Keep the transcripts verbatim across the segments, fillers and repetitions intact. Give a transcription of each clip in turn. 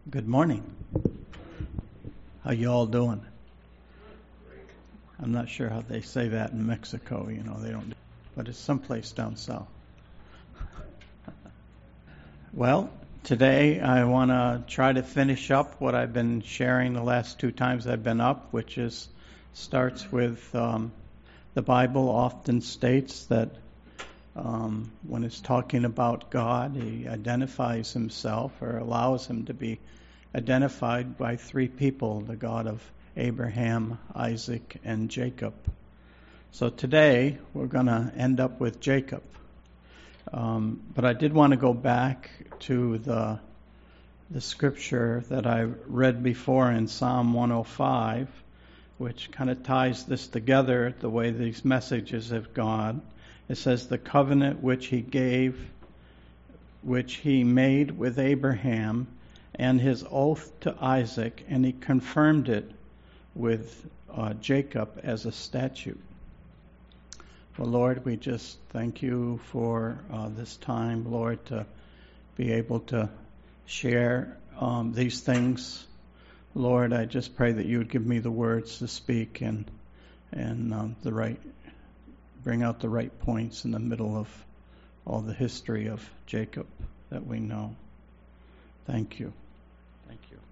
Good morning. How you all doing? I'm not sure how they say that in Mexico. You know, they don't, but it's someplace down south. Well, today I want to try to finish up what I've been sharing the last two times I've been up, which is starts with um, the Bible often states that um, when it's talking about God, He identifies Himself or allows Him to be identified by three people, the God of Abraham, Isaac, and Jacob. So today we're going to end up with Jacob. Um, but I did want to go back to the the scripture that I read before in Psalm one oh five, which kind of ties this together the way these messages have gone. It says, the covenant which he gave, which he made with Abraham, and his oath to Isaac, and he confirmed it with uh, Jacob as a statute. Well, Lord, we just thank you for uh, this time, Lord, to be able to share um, these things. Lord, I just pray that you would give me the words to speak and and um, the right, bring out the right points in the middle of all the history of Jacob that we know. Thank you. Thank you.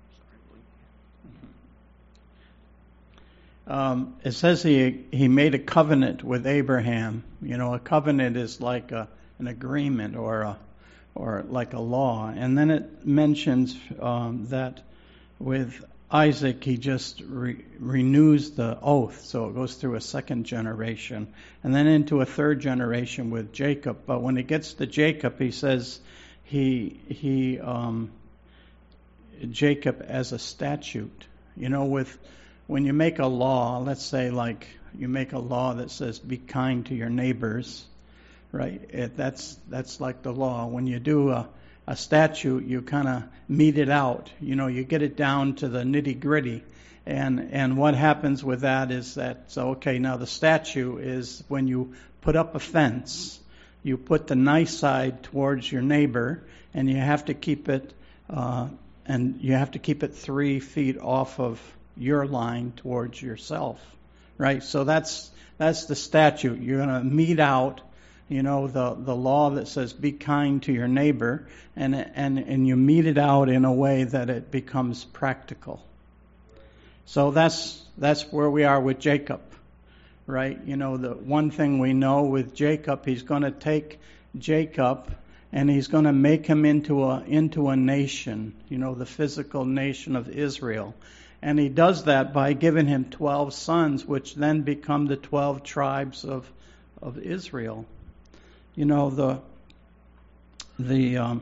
Sorry. Um, it says he he made a covenant with Abraham. You know, a covenant is like a, an agreement or a or like a law. And then it mentions um, that with Isaac he just re- renews the oath, so it goes through a second generation, and then into a third generation with Jacob. But when it gets to Jacob, he says he he. Um, Jacob as a statute. You know, with when you make a law, let's say like you make a law that says be kind to your neighbors, right? It, that's that's like the law. When you do a, a statute, you kind of mete it out. You know, you get it down to the nitty gritty. And and what happens with that is that, so okay, now the statute is when you put up a fence, you put the nice side towards your neighbor, and you have to keep it uh, And you have to keep it three feet off of your line towards yourself, right? So that's that's the statute. You're going to mete out, you know, the, the law that says be kind to your neighbor, and and and you mete it out in a way that it becomes practical. So that's that's where we are with Jacob, right? You know, the one thing we know with Jacob, he's going to take Jacob and he's going to make him into a into a nation, you know, the physical nation of Israel. And he does that by giving him twelve sons, which then become the twelve tribes of of Israel. You know, the the um,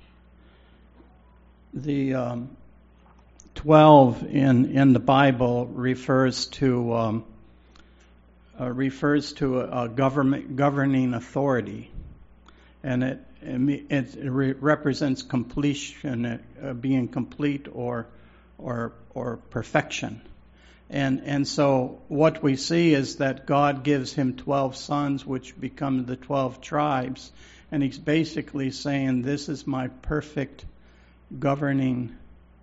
the um, twelve in in the Bible refers to um, uh, refers to a, a government governing authority, and it. It represents completion, uh, being complete or or or perfection. And and so what we see is that God gives him twelve sons, which become the twelve tribes. And he's basically saying, this is my perfect governing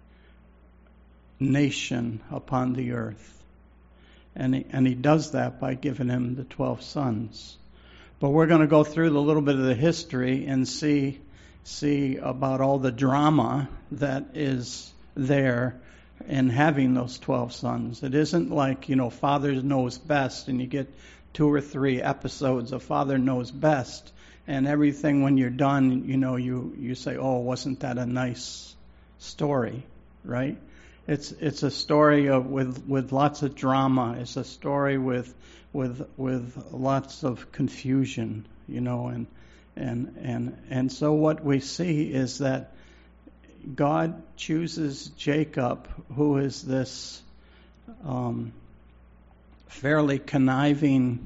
nation upon the earth. And he, and he does that by giving him the twelve sons. But we're going to go through a little bit of the history and see see about all the drama that is there in having those twelve sons. It isn't like, you know, Father knows best and you get two or three episodes of Father knows best and everything when you're done, you know, you, you say, oh, wasn't that a nice story, right? It's it's a story of, with with lots of drama. It's a story with with with lots of confusion, you know, and and and and so what we see is that God chooses Jacob, who is this um, fairly conniving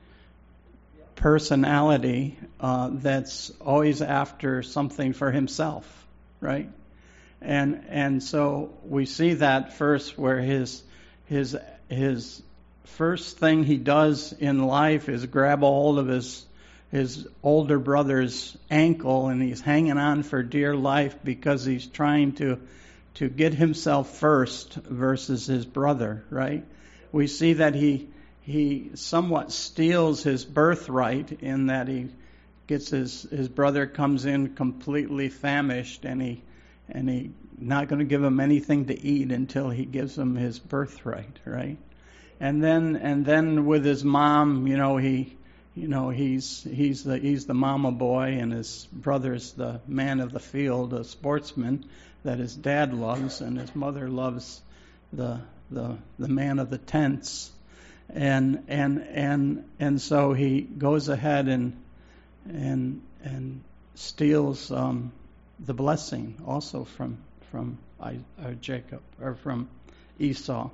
personality uh, that's always after something for himself, right? And and so we see that first, where his his his first thing he does in life is grab a hold of his his older brother's ankle, and he's hanging on for dear life because he's trying to to get himself first versus his brother, right? We see that he he somewhat steals his birthright in that he gets his his brother comes in completely famished, and he and he not going to give him anything to eat until he gives him his birthright, right? And then and then with his mom, you know, he you know he's he's the he's the mama boy, and his brother's the man of the field, a sportsman that his dad loves, and his mother loves the the the man of the tents, and and and and so he goes ahead and and and steals um, the blessing also from from I, or Jacob or from Esau.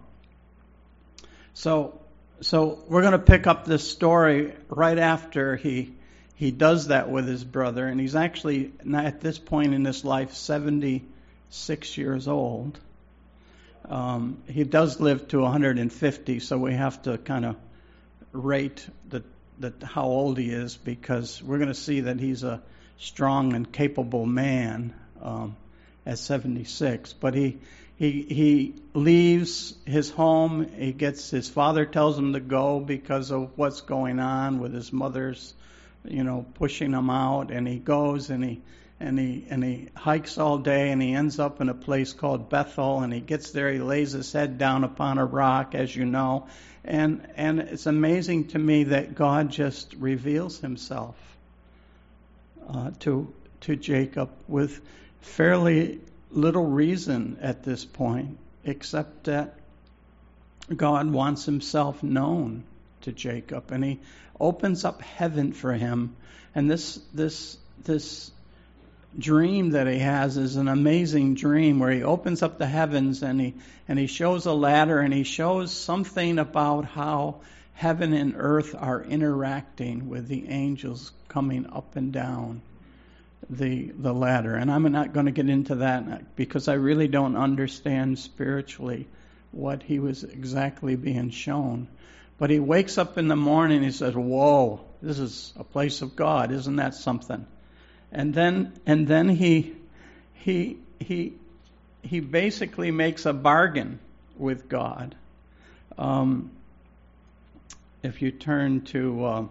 So so we're going to pick up this story right after he he does that with his brother, and he's actually at this point in his life seventy-six years old. Um, he does live to one hundred fifty, so we have to kind of rate the, the how old he is, because we're going to see that he's a strong and capable man um, at seventy-six. But he he he leaves his home. He gets his father tells him to go because of what's going on with his mother's, you know, pushing him out, and he goes and he. And he and he hikes all day, and he ends up in a place called Bethel. And he gets there, he lays his head down upon a rock, as you know. And and it's amazing to me that God just reveals himself uh, to to Jacob with fairly little reason at this point, except that God wants himself known to Jacob, and he opens up heaven for him. And this this this. dream that he has is an amazing dream where he opens up the heavens and he and he shows a ladder, and he shows something about how heaven and earth are interacting with the angels coming up and down the the ladder. And I'm not going to get into that because I really don't understand spiritually what he was exactly being shown. But he wakes up in the morning and he says, "Whoa, this is a place of God. Isn't that something?" And then and then he he he he basically makes a bargain with God. Um, if you turn to, uh,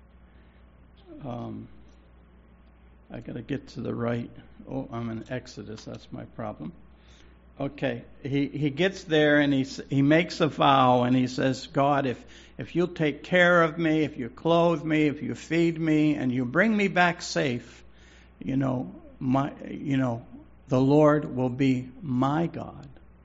um, I got to get to the right. Oh, I'm in Exodus. That's my problem. Okay, he he gets there and he he makes a vow, and he says, "God, if if you'll take care of me, if you clothe me, if you feed me, and you bring me back safe, you know, my, you know, the Lord will be my God."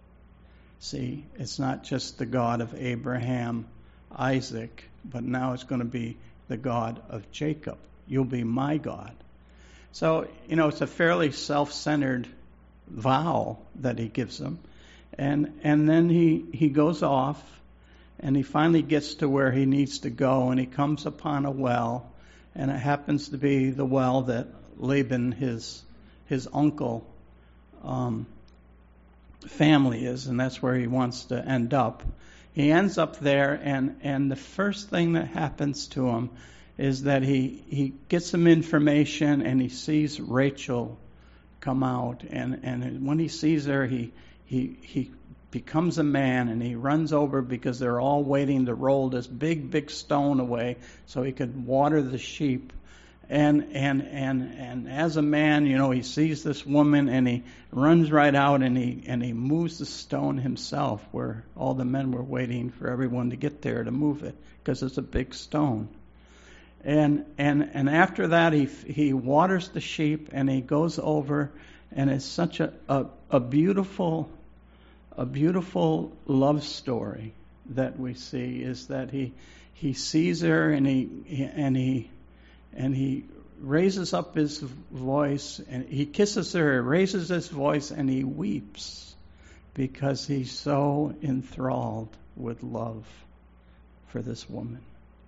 See, it's not just the God of Abraham, Isaac, but now it's going to be the God of Jacob. You'll be my God. So, you know, it's a fairly self-centered vow that he gives him. And and then he, he goes off, and he finally gets to where he needs to go, and he comes upon a well, and it happens to be the well that Laban, his his uncle, um, family is, and that's where he wants to end up. He ends up there, and, and the first thing that happens to him is that he, he gets some information, and he sees Rachel come out, and, and when he sees her, he he he becomes a man, and he runs over because they're all waiting to roll this big, big stone away so he could water the sheep. And and and and as a man, you know, he sees this woman, and he runs right out, and he and he moves the stone himself, where all the men were waiting for everyone to get there to move it, because it's a big stone. And and and after that, he he waters the sheep, and he goes over, and it's such a a, a beautiful a beautiful love story that we see, is that he he sees her, and he and he And he raises up his voice, and he kisses her, raises his voice, and he weeps because he's so enthralled with love for this woman.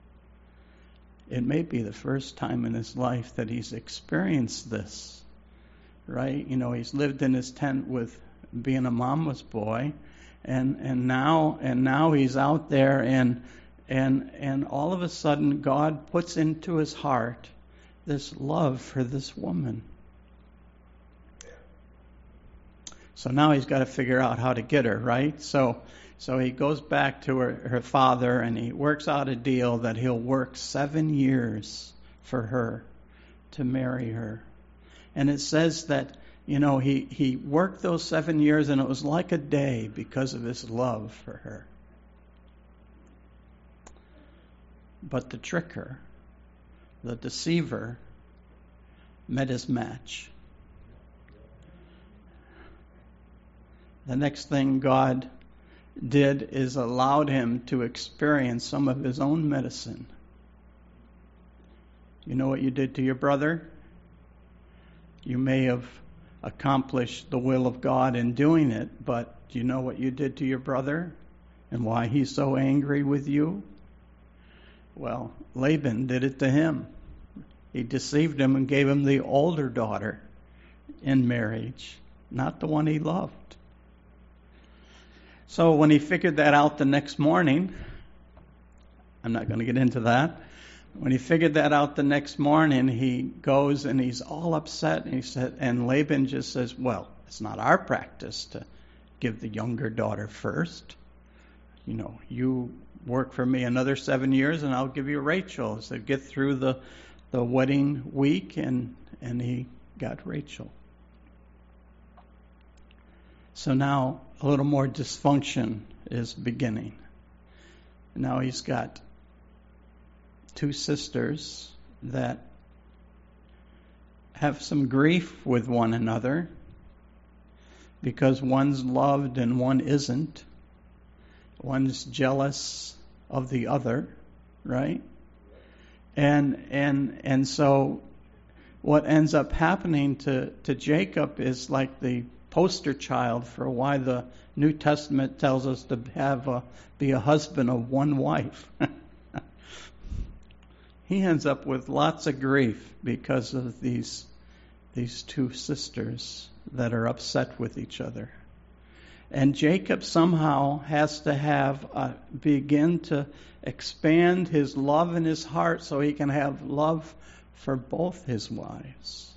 It may be the first time in his life that he's experienced this, right? You know, he's lived in his tent with being a mama's boy, and and now and now he's out there, and And and all of a sudden, God puts into his heart this love for this woman. So now he's got to figure out how to get her, right? So so he goes back to her, her father, and he works out a deal that he'll work seven years for her to marry her. And it says that, you know, he, he worked those seven years, and it was like a day because of his love for her. But the tricker, the deceiver, met his match. The next thing God did is allowed him to experience some of his own medicine. You know what you did to your brother? You may have accomplished the will of God in doing it, but do you know what you did to your brother and why he's so angry with you? Well, Laban did it to him. He deceived him and gave him the older daughter in marriage, not the one he loved. So when he figured that out the next morning, I'm not going to get into that. When he figured that out the next morning, he goes and he's all upset. And he said, and Laban just says, "Well, it's not our practice to give the younger daughter first. You know, you work for me another seven years, and I'll give you Rachel." So get through the the wedding week, and and he got Rachel. So now a little more dysfunction is beginning. Now he's got two sisters that have some grief with one another because one's loved and one isn't. One's jealous of the other, right? And and and so what ends up happening to, to Jacob is like the poster child for why the New Testament tells us to have a, be a husband of one wife. He ends up with lots of grief because of these these two sisters that are upset with each other. And Jacob somehow has to have uh, begin to expand his love in his heart so he can have love for both his wives.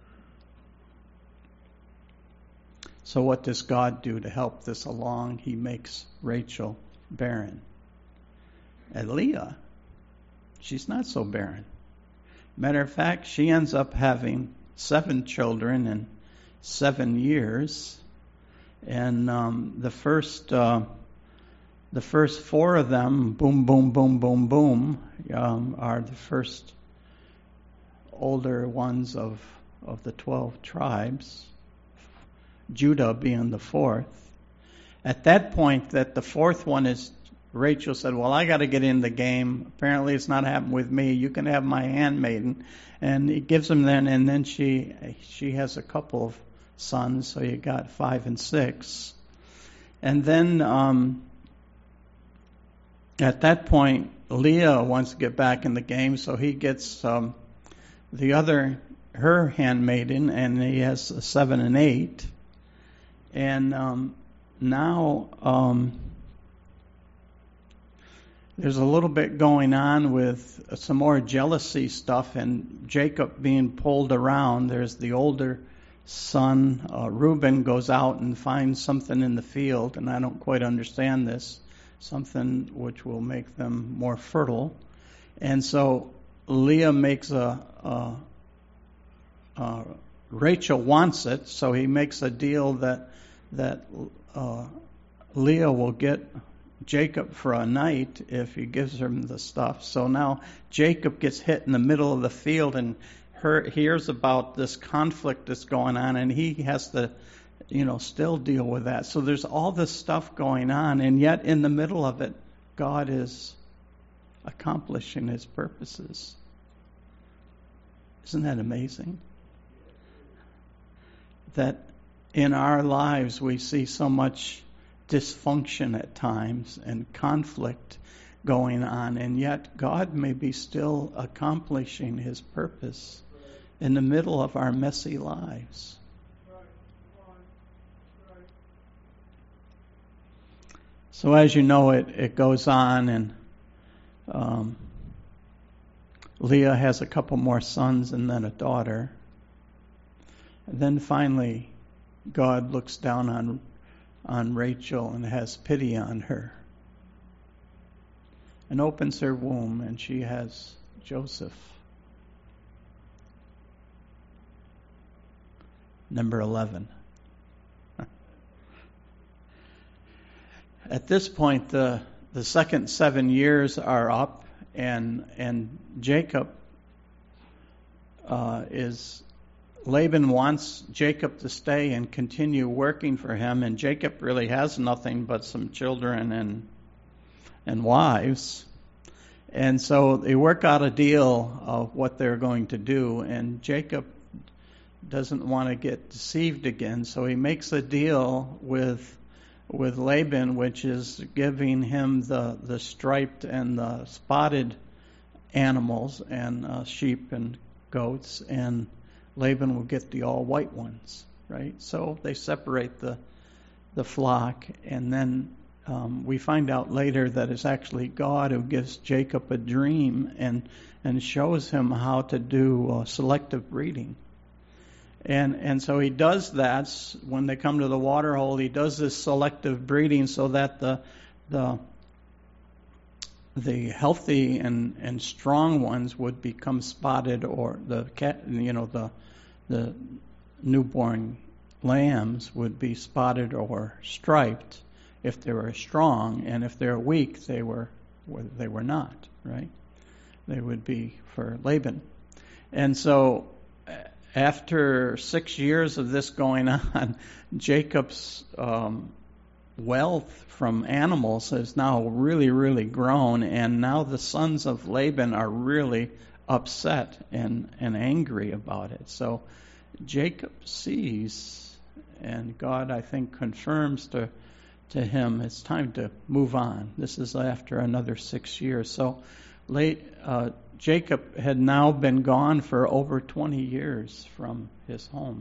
So what does God do to help this along? He makes Rachel barren. And Leah, she's not so barren. Matter of fact, she ends up having seven children in seven years. And um, the first uh, the first four of them, boom, boom, boom, boom, boom, um, are the first older ones of, of the twelve tribes, Judah being the fourth. At that point, that the fourth one is, Rachel said, "Well, I got to get in the game. Apparently it's not happening with me. You can have my handmaiden." And he gives them then, and then she she has a couple of sons, so you got five and six. And then um, at that point, Leah wants to get back in the game, so he gets um, the other, her handmaiden, and he has a seven and eight. And um, now um, there's a little bit going on with some more jealousy stuff, and Jacob being pulled around. There's the older son, uh, Reuben, goes out and finds something in the field, and I don't quite understand this, something which will make them more fertile. And so Leah makes a, a, a Rachel wants it, so he makes a deal that that uh, Leah will get Jacob for a night if he gives her the stuff. So now Jacob gets hit in the middle of the field and her, hears about this conflict that's going on, and he has to, you know, still deal with that. So there's all this stuff going on, and yet in the middle of it, God is accomplishing his purposes. Isn't that amazing? That in our lives we see so much dysfunction at times and conflict going on, and yet God may be still accomplishing his purpose in the middle of our messy lives. So as you know, it, it goes on, and um, Leah has a couple more sons and then a daughter. And then finally, God looks down on on Rachel and has pity on her and opens her womb, and she has Joseph. Number eleven. At this point, the the second seven years are up, and and Jacob uh, is Laban wants Jacob to stay and continue working for him, and Jacob really has nothing but some children and and wives. And so they work out a deal of what they're going to do, and Jacob doesn't want to get deceived again, so he makes a deal with with Laban, which is giving him the, the striped and the spotted animals and uh, sheep and goats, and Laban will get the all white ones, right? So they separate the the flock, and then um, we find out later that it's actually God who gives Jacob a dream and and shows him how to do uh, selective breeding. And and so he does that when they come to the water hole. He does this selective breeding so that the the the healthy and, and strong ones would become spotted, or the cat, you know, the the newborn lambs would be spotted or striped if they were strong, and if they're weak, they were they were not, right? They would be for Laban. And so after six years of this going on, Jacob's um, wealth from animals has now really, really grown, and now the sons of Laban are really upset and, and angry about it. So Jacob sees, and God, I think, confirms to to him it's time to move on. This is after another six years. So late, uh, Jacob had now been gone for over twenty years from his home.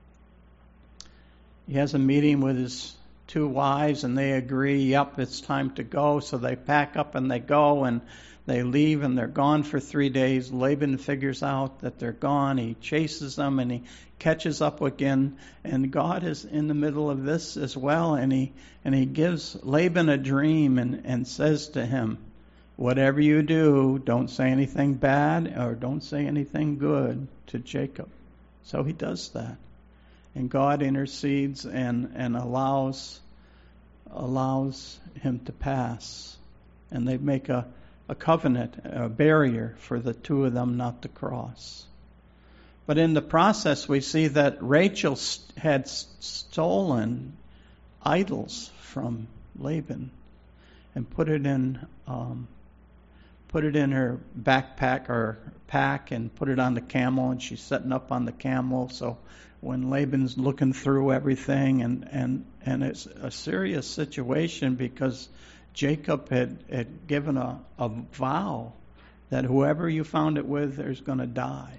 He has a meeting with his two wives, and they agree, yep, it's time to go. So they pack up and they go, and they leave, and they're gone for three days. Laban figures out that they're gone. He chases them, and he catches up again. And God is in the middle of this as well, and he and he gives Laban a dream and, and says to him, whatever you do, don't say anything bad or don't say anything good to Jacob. So he does that. And God intercedes and, and allows allows him to pass. And they make a, a covenant, a barrier for the two of them not to cross. But in the process, we see that Rachel had stolen idols from Laban and put it in um, put it in her backpack or pack and put it on the camel, and she's setting up on the camel. So when Laban's looking through everything, and, and, and it's a serious situation because Jacob had, had given a, a vow that whoever you found it with is going to die.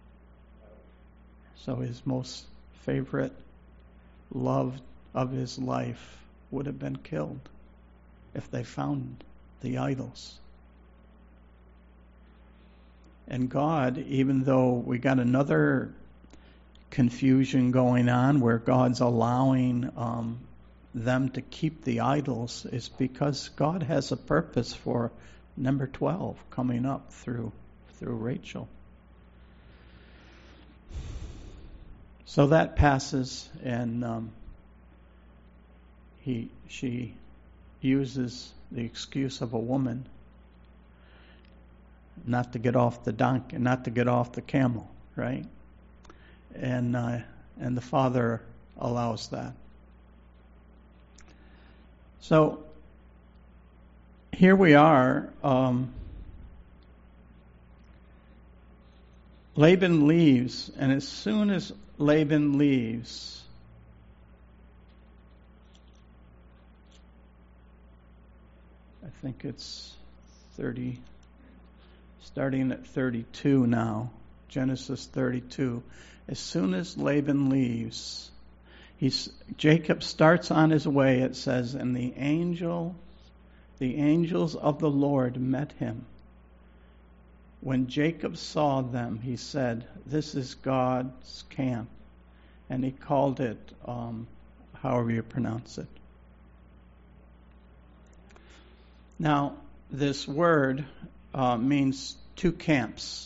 So his most favorite love of his life would have been killed if they found the idols. And God, even though we got another confusion going on where God's allowing um, them to keep the idols, is because God has a purpose for number twelve coming up through through Rachel. So that passes, and um, he she uses the excuse of a woman not to get off the donkey, not to get off the camel, right? And uh, and the father allows that. So here we are. Um, Laban leaves, and as soon as Laban leaves, I think it's thirty, starting at thirty-two now, Genesis thirty-two. As soon as Laban leaves, he's, Jacob starts on his way, it says, and the angel, the angels of the Lord met him. When Jacob saw them, he said, this is God's camp. and he called it, um, however you pronounce it. Now, this word uh, means two camps.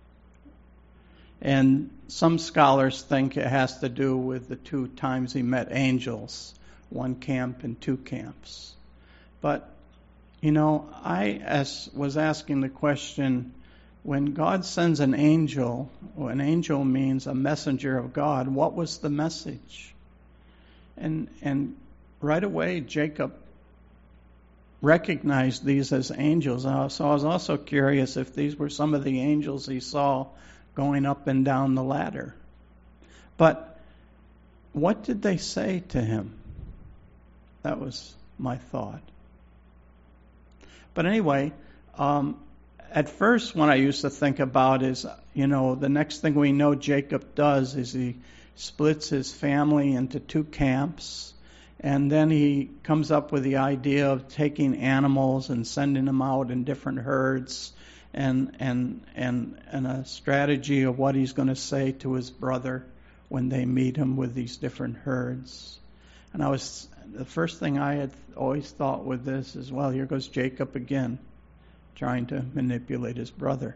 And some scholars think it has to do with the two times he met angels, one camp and two camps. But, you know, I as, was asking the question, when God sends an angel, or an angel means a messenger of God, what was the message? And and right away, Jacob recognized these as angels. So I was also curious if these were some of the angels he saw going up and down the ladder. But what did they say to him? That was my thought. But anyway, um, at first when I used to think about is, you know, the next thing we know Jacob does is he splits his family into two camps, and then he comes up with the idea of taking animals and sending them out in different herds, and and and and a strategy of what he's going to say to his brother when they meet him with these different herds. And I was the first thing I had always thought with this is, well, here goes Jacob again, trying to manipulate his brother.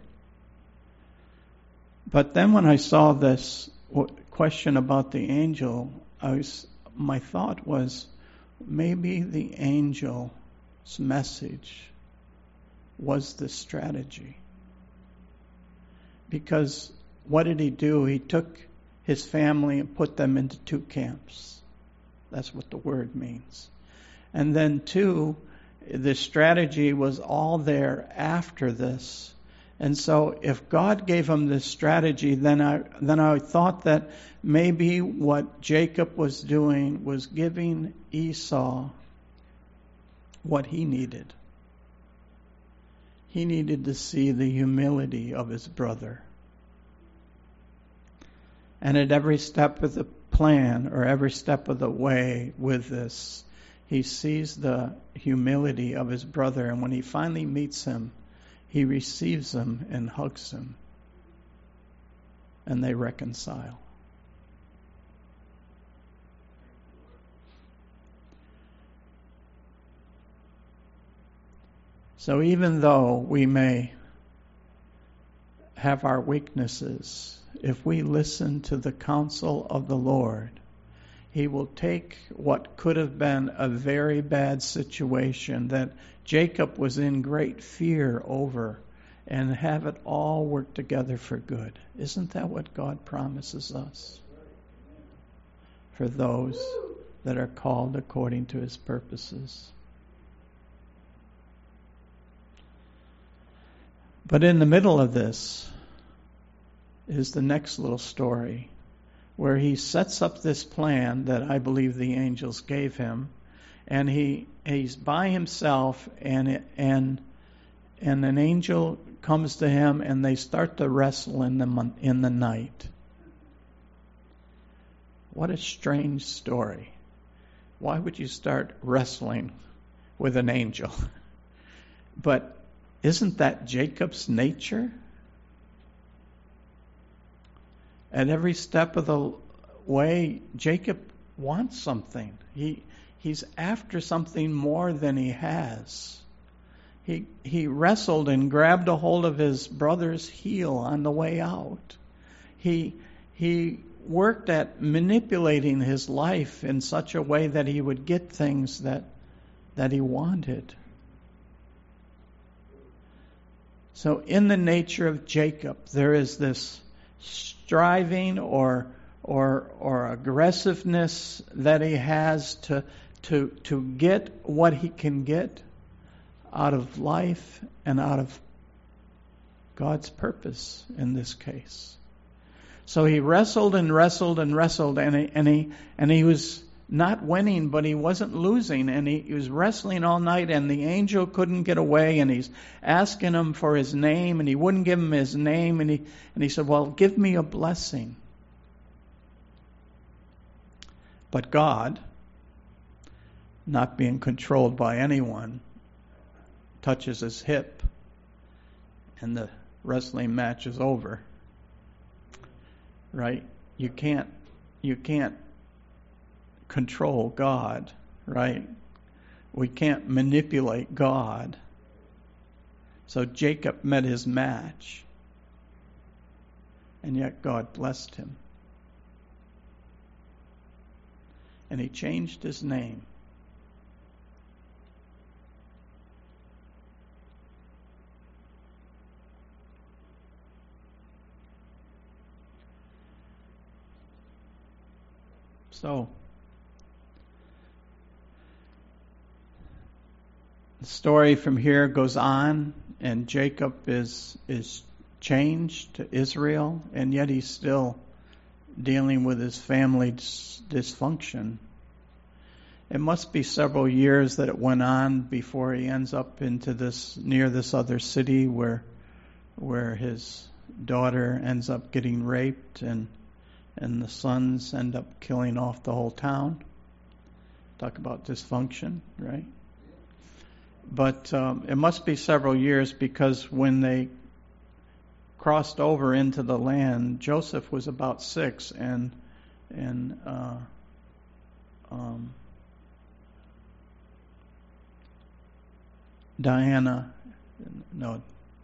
But then when I saw this question about the angel, I was, my thought was, maybe the angel's message was the strategy. Because what did he do? He took his family and put them into two camps. That's what the word means. And then two, the strategy was all there after this. And so if God gave him this strategy, then I then I thought that maybe what Jacob was doing was giving Esau what he needed. He needed to see the humility of his brother. And at every step of the plan, or every step of the way with this, he sees the humility of his brother. And when he finally meets him, he receives him and hugs him. And they reconcile. So even though we may have our weaknesses, if we listen to the counsel of the Lord, He will take what could have been a very bad situation that Jacob was in great fear over and have it all work together for good. Isn't that what God promises us? For those that are called according to His purposes. But in the middle of this is the next little story where he sets up this plan that I believe the angels gave him, and he he's by himself, and and and an angel comes to him, and they start to wrestle in the in the night. What a strange story. Why would you start wrestling with an angel? But isn't that Jacob's nature? At every step of the way, Jacob wants something. He he's after something more than he has. He he wrestled and grabbed a hold of his brother's heel on the way out. He he worked at manipulating his life in such a way that he would get things that that he wanted. So in the nature of Jacob, there is this striving or or or aggressiveness that he has to to to get what he can get out of life and out of God's purpose in this case. So he wrestled and wrestled and wrestled, and he, and he and he was not winning, but he wasn't losing, and he, he was wrestling all night, and the angel couldn't get away, and he's asking him for his name, and he wouldn't give him his name, and he and he said, well, give me a blessing. But God, not being controlled by anyone, touches his hip, and the wrestling match is over. Right? You can't you can't control God, right? We can't manipulate God. So Jacob met his match, and yet God blessed him. And he changed his name. So, the story from here goes on, and Jacob is is changed to Israel, and yet he's still dealing with his family's dysfunction. It must be several years that it went on before he ends up into this near this other city where where his daughter ends up getting raped, and and the sons end up killing off the whole town. Talk about dysfunction, right? But um, it must be several years, because when they crossed over into the land, Joseph was about six, and and uh, um, Diana, no,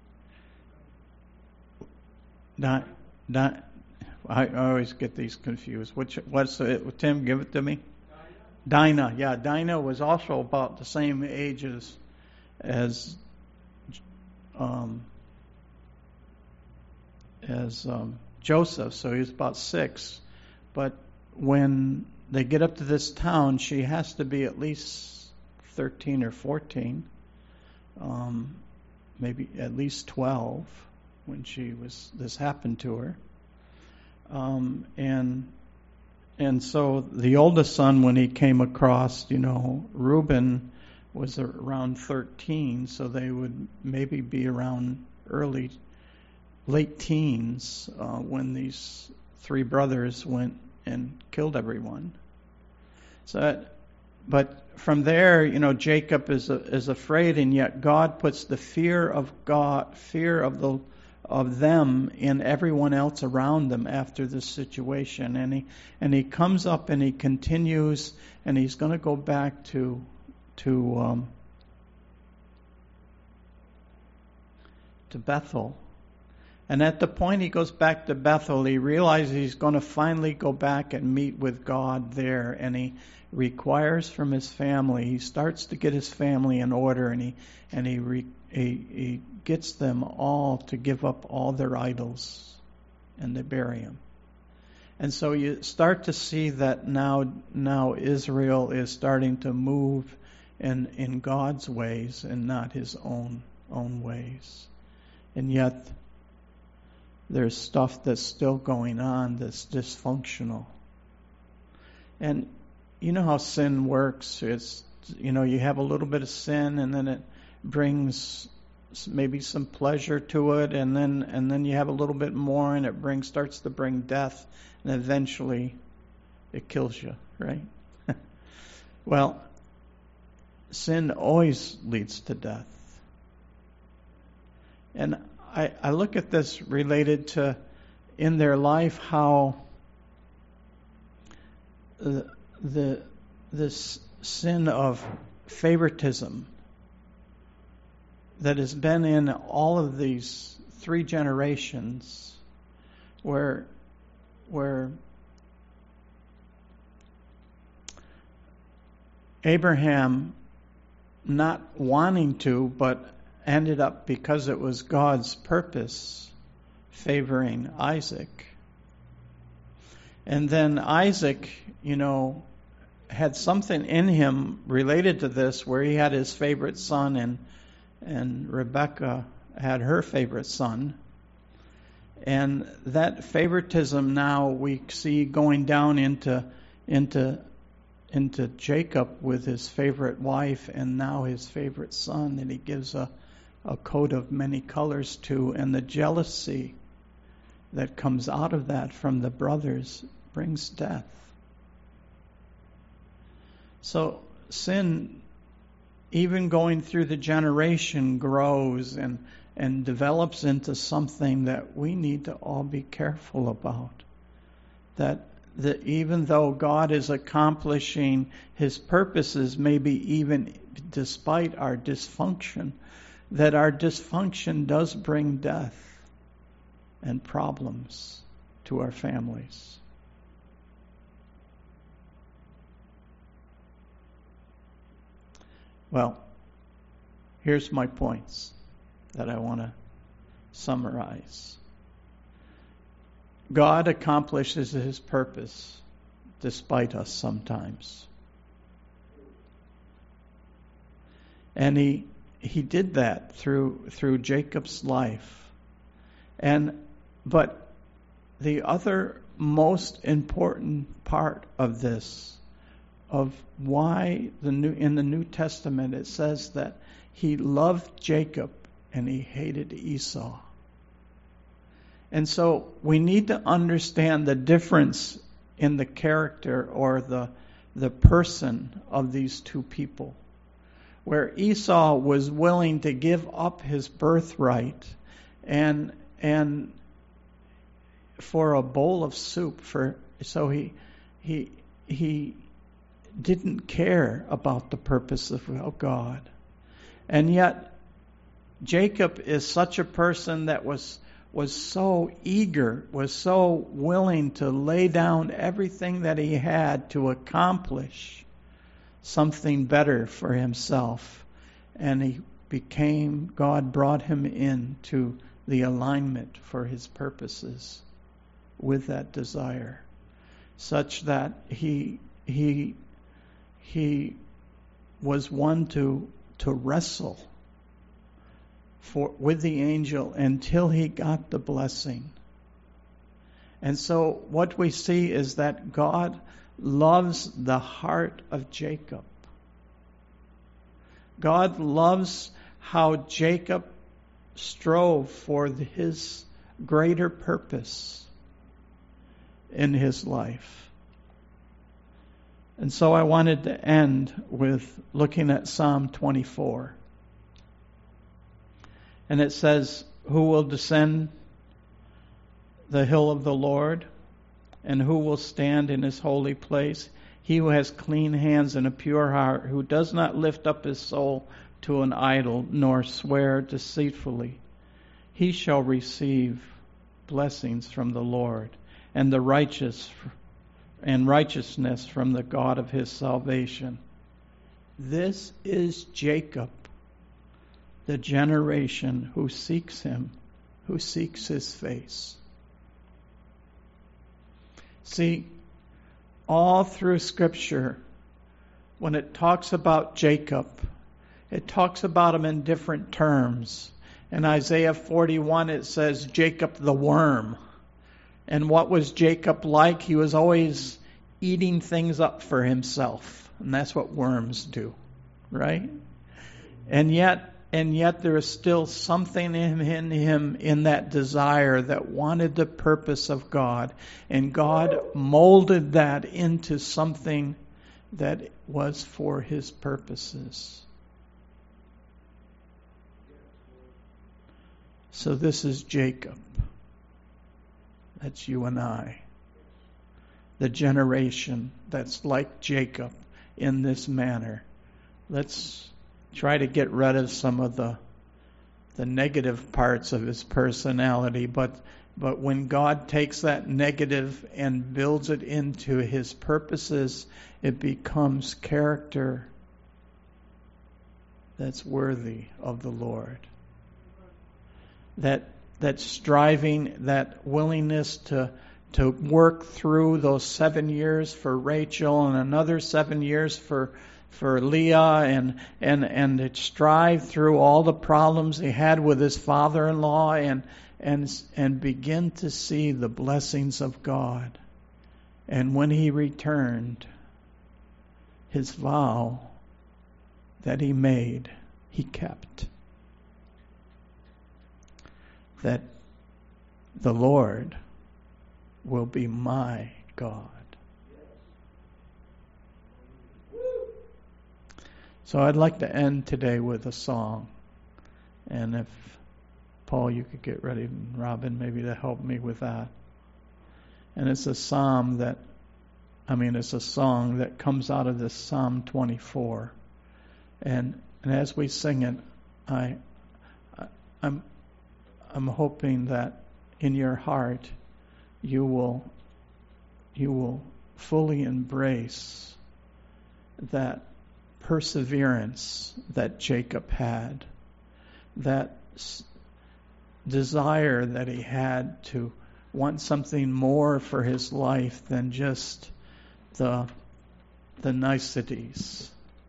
Di, Di, I always get these confused. Which what's it? Tim, give it to me. Dinah, yeah, Dinah was also about the same age as as um, as um, Joseph, so he was about six. But when they get up to this town, she has to be at least thirteen or fourteen, um, maybe at least twelve when she was this happened to her. Um, and and so the oldest son, when he came across, you know, Reuben was around thirteen, so they would maybe be around early, late teens uh, when these three brothers went and killed everyone. So, that, but from there, you know, Jacob is is afraid, and yet God puts the fear of God, fear of the of them in everyone else around them after this situation, and he and he comes up and he continues, and he's going to go back to to um, to Bethel. And at the point he goes back to Bethel, he realizes he's going to finally go back and meet with God there, and he requires from his family. He starts to get his family in order, and he and he re, he, he gets them all to give up all their idols, and they bury him. And so you start to see that now now Israel is starting to move in in God's ways and not his own own ways, and yet there's stuff that's still going on that's dysfunctional. And you know how sin works. It's, you know, you have a little bit of sin, and then it brings maybe some pleasure to it, and then and then you have a little bit more, and it brings starts to bring death, and eventually it kills you, right? Well, sin always leads to death. And I, I look at this related to in their life how the, the this sin of favoritism that has been in all of these three generations, where where Abraham, not wanting to, but ended up, because it was God's purpose, favoring Isaac. And then Isaac, you know, had something in him related to this, where he had his favorite son, and and Rebekah had her favorite son. And that favoritism now we see going down into into into Jacob with his favorite wife, and now his favorite son that he gives a a coat of many colors to, and the jealousy that comes out of that from the brothers brings death. So sin, even going through the generation, grows and and develops into something that we need to all be careful about. That that even though God is accomplishing his purposes, maybe even despite our dysfunction, that our dysfunction does bring death and problems to our families. Well, here's my points that I want to summarize. God accomplishes his purpose despite us sometimes. And he he did that through through Jacob's life. And but the other most important part of this, of why the new in the New Testament it says that he loved Jacob and he hated Esau. And so we need to understand the difference in the character or the the person of these two people. Where Esau was willing to give up his birthright and and for a bowl of soup, for so he he he didn't care about the purpose of God. And yet Jacob is such a person that was was so eager, was so willing to lay down everything that he had to accomplish something better for himself. And he became, God brought him into the alignment for his purposes with that desire, such that he he he was one to to wrestle for with the angel until he got the blessing. And so what we see is that God loves the heart of Jacob. God loves how Jacob strove for his greater purpose in his life. And so I wanted to end with looking at Psalm twenty-four. And it says, "Who will descend the hill of the Lord? And who will stand in his holy place? He who has clean hands and a pure heart, who does not lift up his soul to an idol, nor swear deceitfully. He shall receive blessings from the Lord, and the righteous and righteousness from the God of his salvation." This is Jacob, the generation who seeks him, who seeks his face. See, all through Scripture, when it talks about Jacob, it talks about him in different terms. In Isaiah forty-one, it says, Jacob the worm. And what was Jacob like? He was always eating things up for himself. And that's what worms do, right? And yet, and yet there is still something in, in him, in that desire that wanted the purpose of God. And God molded that into something that was for his purposes. So this is Jacob. That's you and I. The generation that's like Jacob in this manner. Let's try to get rid of some of the the negative parts of his personality, but but when God takes that negative and builds it into his purposes, it becomes character that's worthy of the Lord. That that striving, that willingness to to work through those seven years for Rachel and another seven years for for Leah, and and and to strive through all the problems he had with his father-in-law, and and and begin to see the blessings of God. And when he returned, his vow that he made, he kept. That the Lord will be my God. So I'd like to end today with a song. And if, Paul, you could get ready, and Robin maybe to help me with that. And it's a psalm that I mean, it's a song that comes out of this Psalm twenty-four. And, and as we sing it, I, I, I'm, I'm hoping that in your heart you will, you will fully embrace that perseverance that Jacob had, that s- desire that he had to want something more for his life than just the the niceties.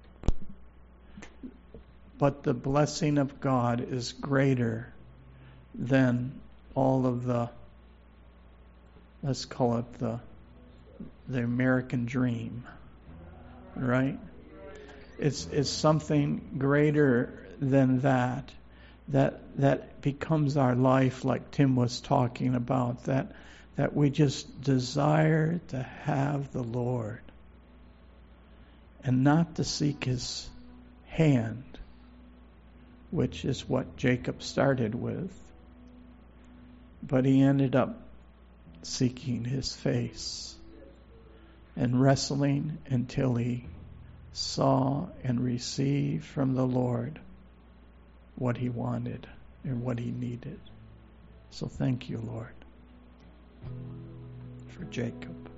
But the blessing of God is greater than all of the, let's call it the the American dream, right? It's it's something greater than that, that that becomes our life, like Tim was talking about, that that we just desire to have the Lord and not to seek his hand, which is what Jacob started with. But he ended up seeking his face and wrestling until he saw and received from the Lord what he wanted and what he needed. So thank you, Lord, for Jacob.